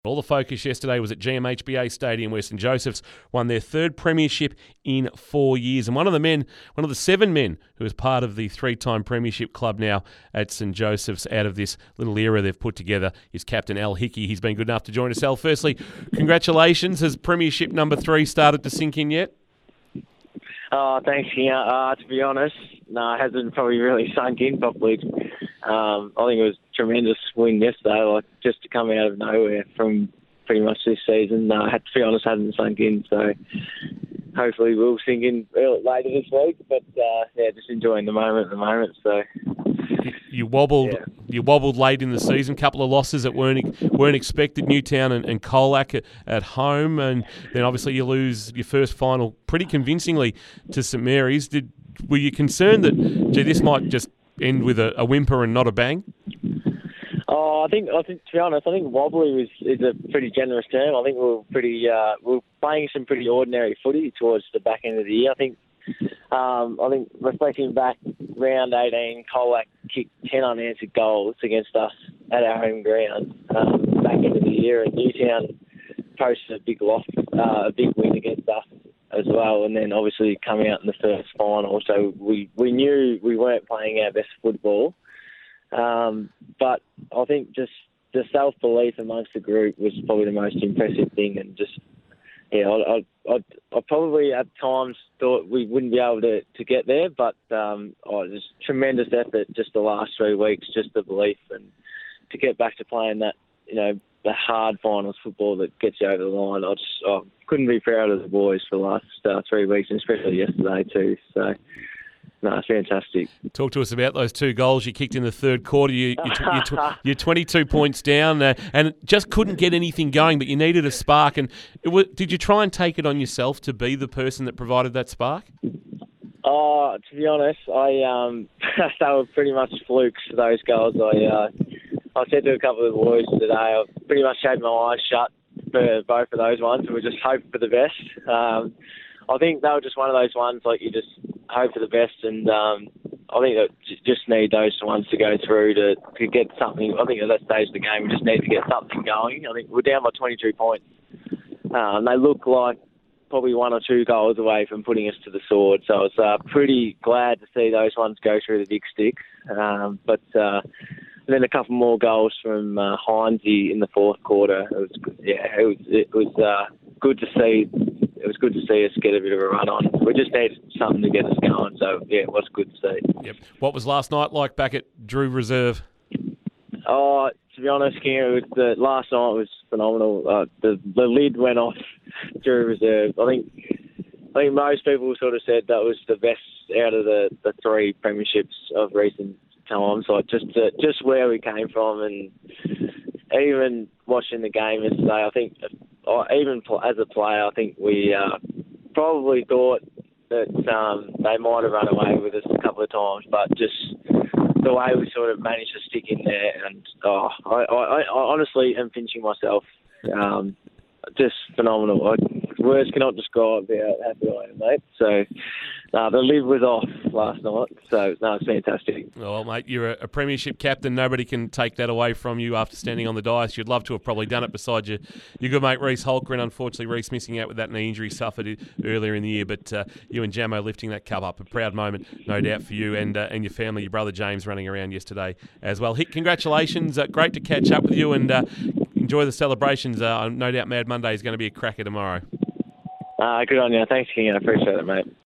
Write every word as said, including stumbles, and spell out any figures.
All the focus yesterday was at G M H B A Stadium where St Joseph's won their third premiership in four years. And one of the men, one of the seven men who is part of the three-time premiership club now at St Joseph's out of this little era they've put together is Captain Al Hickey. He's been good enough to join us. Al, firstly, congratulations. Has premiership number three started to sink in yet? Oh, thanks, King. Uh, to be honest, no, it hasn't probably really sunk in properly. Um, I think it was a tremendous win yesterday, like just to come out of nowhere from pretty much this season. No, I had to be honest, hasn't sunk in. So hopefully we'll sink in later this week. But uh, yeah, just enjoying the moment at the moment. So you wobbled, yeah. you wobbled late in the season. Couple of losses that weren't weren't expected. Newtown and, and Colac at, at home, and then obviously you lose your first final pretty convincingly to St Mary's. Did were you concerned that gee, this might just end with a, a whimper and not a bang? Oh, I think I think to be honest, I think wobbly was is a pretty generous term. I think we were pretty uh, we were playing some pretty ordinary footy towards the back end of the year. I think um, I think reflecting back, round eighteen, Colac kicked ten unanswered goals against us at our home ground um, back end of the year, and Newtown posted a big loss, uh, a big win against us as well, and then obviously coming out in the first final. So we, we knew we weren't playing our best football. Um, but I think just the self-belief amongst the group was probably the most impressive thing, and just, yeah, I, I, I, I probably at times thought we wouldn't be able to, to get there, but um, oh, just tremendous effort just the last three weeks, just the belief, and to get back to playing that, you know, the hard finals football that gets you over the line. I just I couldn't be proud of the boys for the last uh, three weeks, and especially yesterday too. So, no, it's fantastic. Talk to us about those two goals you kicked in the third quarter. You, you, you're, tw- you're twenty-two points down uh, and just couldn't get anything going, but you needed a spark. And it was, did you try and take it on yourself to be the person that provided that spark? Oh, to be honest, I um, they were pretty much flukes, those goals. I uh, I said to a couple of the boys today, I pretty much had my eyes shut for both of those ones, and we just hoped for the best. Um, I think they were just one of those ones, like you just hope for the best, and um, I think that you just need those ones to go through to, to get something. I think at that stage of the game, we just need to get something going. I think we're down by twenty-two points. Um, they look like probably one or two goals away from putting us to the sword, so I was uh, pretty glad to see those ones go through the big sticks. Um, but uh, and then a couple more goals from uh, Heinze in the fourth quarter. It was, yeah, it was, it was uh, good to see. It was good to see us get a bit of a run on. We just needed something to get us going, so yeah, it was good to see. Yep. What was last night like back at Drew Reserve? Oh, to be honest, King, it was, the last night was phenomenal. Uh, the the lid went off Drew Reserve. I think I think most people sort of said that was the best out of the, the three premierships of recent times. Like just uh, just where we came from, and even watching the game yesterday, I think uh, even as a player, I think we uh, probably thought that um, they might have run away with us a couple of times, but just the way we sort of managed to stick in there, and oh, I, I, I honestly am pinching myself. Um, just phenomenal. I, words cannot describe how happy I am, mate. So uh, the lid was off last night, so no, it's fantastic. Well, mate, you're a, a premiership captain. Nobody can take that away from you after standing on the dais. You'd love to have probably done it beside your, your good mate Reece Holker, and unfortunately Reece missing out with that knee injury suffered earlier in the year. But uh, you and Jamo lifting that cup up, a proud moment, no doubt, for you and uh, and your family, your brother James running around yesterday as well. Hick, congratulations. Uh, great to catch up with you, and uh, enjoy the celebrations. Uh, no doubt Mad Monday is going to be a cracker tomorrow. Uh, good on you. Thanks, King. I appreciate it, mate.